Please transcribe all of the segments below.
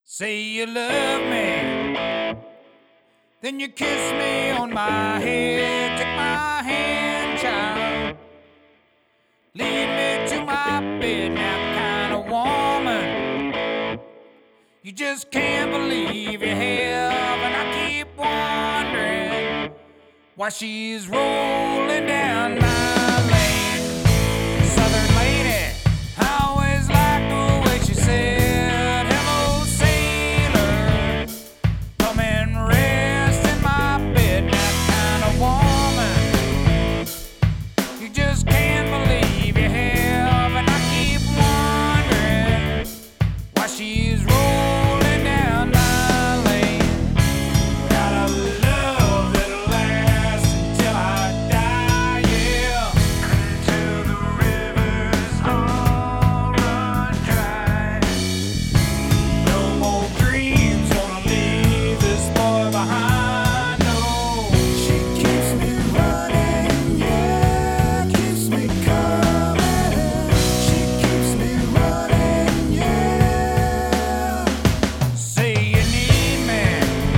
Say you love me, then you kiss me on my head. Take my hand, child, lead me to my bed. Now, kind of woman, you just can't believe you have. And I keep wondering why she's rolling down my lane. Southern lady, I always liked the way she said, "Hello, sailor, come and rest in my bed." That kind of woman you just can't believe you have. And I keep wondering why she's rolling down my lane. Got a love that'll last until I die, yeah. Until the rivers all run dry. No more dreams gonna leave this boy behind, no. She keeps me running, yeah, keeps me coming. She keeps me running, yeah. Say you need me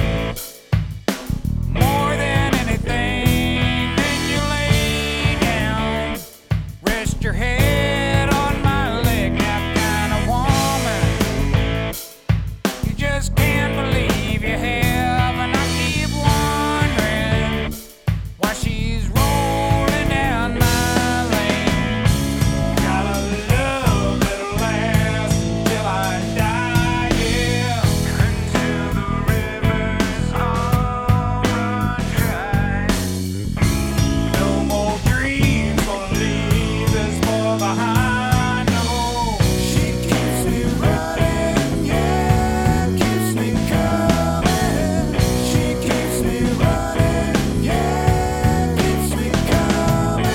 more than anything, then you lay down, rest your head on my leg. That kind of woman you just can't believe you have. And I keep wondering why she's rolling down my lane. Got a love that'll last until I die, yeah. Until the rivers all run dry. No more dreams gonna leave this boy behind, no. She keeps me running, yeah, keeps me coming. She keeps me running, yeah, keeps me coming.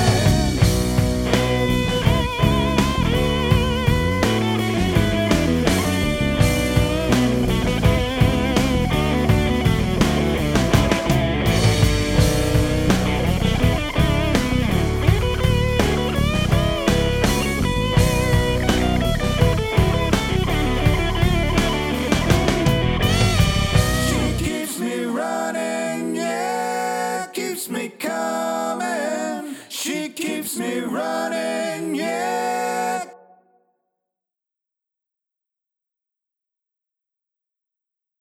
She keeps me running, yeah, keeps me coming.